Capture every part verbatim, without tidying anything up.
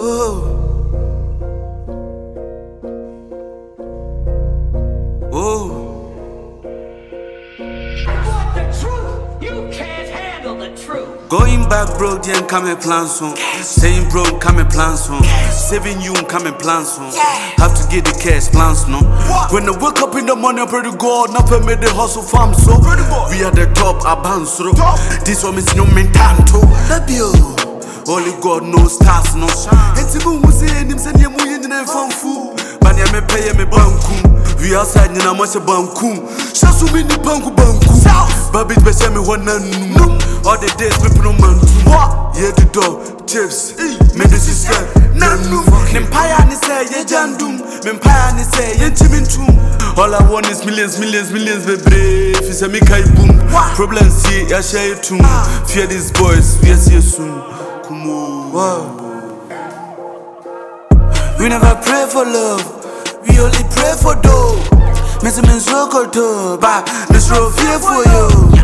Oh. Oh. Want the truth? You can't handle the truth. Going back, bro, then come and plan some. Saying, bro, come and plan some. Saving you, come and plan some. Have to get the cash plans, no. When I wake up in the morning, I pray to God, never made the hustle farm, so we are the top, I bounce through. This one is no mentanto. That be only God knows stars, no. And Tibu was saying him, send him in the phone fool. But I may pay me banku. We outside, you know, much a banku. Shasu me the banku banku. Baby, be send me one no. All the days, me put no man to what? Yeah, the dog, chips, me the sister, nanu. Empire, ni say, ye jandum. Empire, ni say, ye chimintum. All I want is millions, millions, millions, baby. If it's a me kai boom. Problems see, I share it too. Fear these boys, we are see you soon. Come on. Wow. We never pray for love, we only pray for dough. Miss me so cold too, but this road fear for you.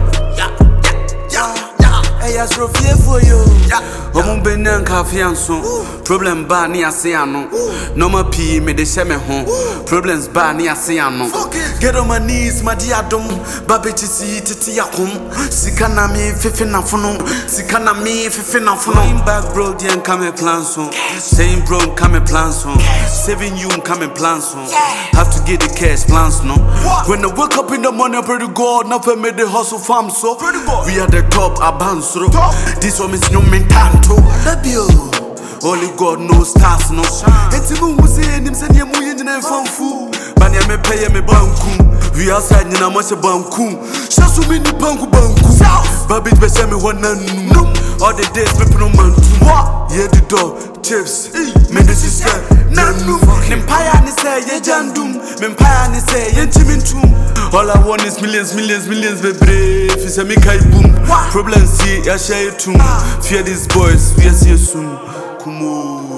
Hey, I so fear for you. Omo benen cafe and so. Problem ba ni ase ano. No ma pee me de sheme home. Problems ba ni ase ano. Get on my knees, my dear dom. Babechi si titi yakum. Sikana me fifi na funo. Sikana me fifi na funo. Going back, bro, then come and plan so. Saying, bro, come and plan so. Saving you, come and plan so. Have to get the cash plans, no. When I wake up in the morning, I pray to God, never made the hustle farm, so we are the top, I bounce through. This one is no mentanto. That be only God knows stars, no. And Tibu was saying him, send him in the phone fool. But I may pay me banku. We outside, you know, much a banku. Shasu me the banku banku. Baby, be send me one no. All the days, me put no man to what? Yeah, the dog, chips, me the sister, nanu. Empire, ni say, ye jandum. Empire, ni say, ye chimintum. All I want is millions, millions, millions, baby. If it's a me kai boom. Problems see, I share it too. Fear these boys, we are see you soon. Come on.